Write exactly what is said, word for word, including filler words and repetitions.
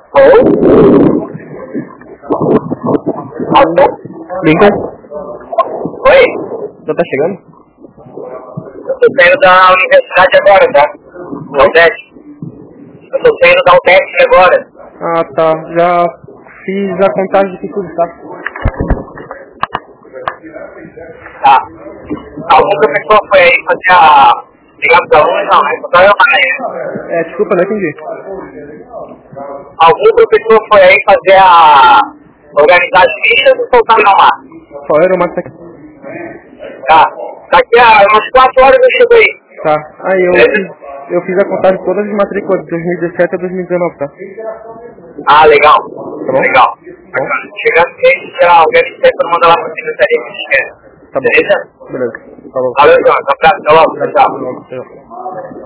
Lincoln? Oi? Já tá chegando? Eu tô saindo da universidade agora, tá? Da U D E S. Eu tô saindo da U D E S agora. Ah, tá. Já fiz a contagem de tudo, tá? Tá. Algum professor foi aí fazer a... ligar pros alunos? Não, é só eu mais. É, desculpa, não entendi. Algum professor foi aí fazer a... organizar as fichas ou soltar no mar? Qual era o Max aqui? Tá. Daqui a umas quatro horas eu chego aí. Tá. Aí eu Beleza? fiz, eu fiz a contagem de todas as matrículas de dois mil e dezessete a dois mil e dezenove, tá? Ah, legal. Tá bom? Legal. Bom. Chegando aí, já organizei para mandar lá pra secretaria que eles querem. Tá bom. Beleza? Beleza. Falou. Valeu, João. Um abraço. Até logo. Tchau, tchau. Até logo. Tchau.